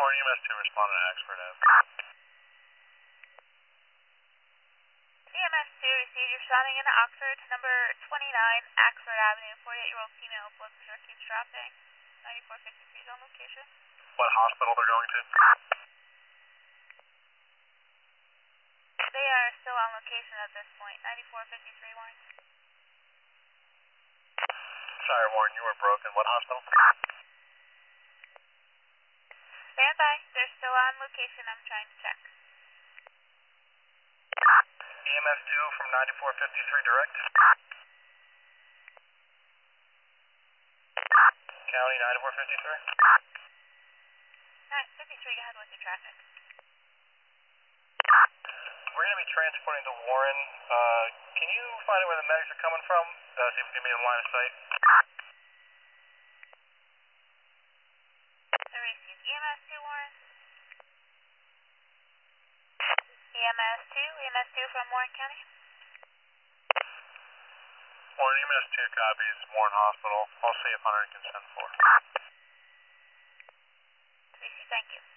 Warren, EMS 2 responding to Axford Ave. EMS 2 received. You're responding into Oxford, number 29, Axford Avenue. 48-year-old female, blood pressure keeps dropping. 9453 is on location. What hospital they're going to? They are still on location at this point. 9453, Warren. Sorry, Warren, you were broken. What hospital? Stand by. They're still on location. I'm trying to check. EMS 2 from 9453 direct. County 9453. 953, go ahead with your traffic. We're going to be transporting to Warren. Can you find out where the medics are coming from? See if we can be in line of sight. EMS 2, Warren. EMS 2 from Warren County. Warren, EMS 2 copies Warren Hospital. I'll see if Hunter can send for. Thank you.